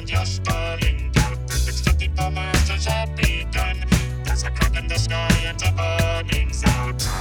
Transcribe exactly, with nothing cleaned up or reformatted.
and you're stalling down. It's fifty for masters have begun. There's a crack in the sky and a burning sound.